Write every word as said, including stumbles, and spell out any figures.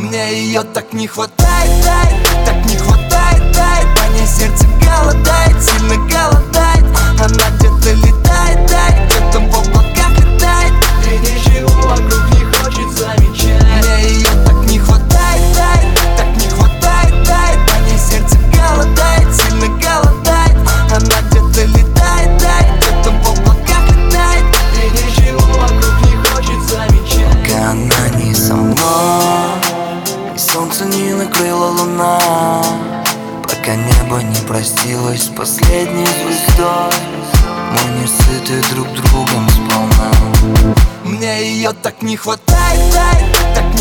Мне ее так не хватает, дай, так не хватает, дай. По ней сердце голодает, сильно голодает. Она где-то летает, дай, где-то в облаках летает. И ничего вокруг не хочет замечать. Мне ее так не хватает, дай, так не хватает, дай. По ней сердце голодает, сильно голодает. Она где-то летает, дай, где-то в облаках летает. И ничего вокруг не хочет замечать. Пока она не со мной, и солнце не накрыла луна, пока небо не простилось с последней звездой, мы не сыты друг другом сполна. Мне ее так не хватает, дай, так не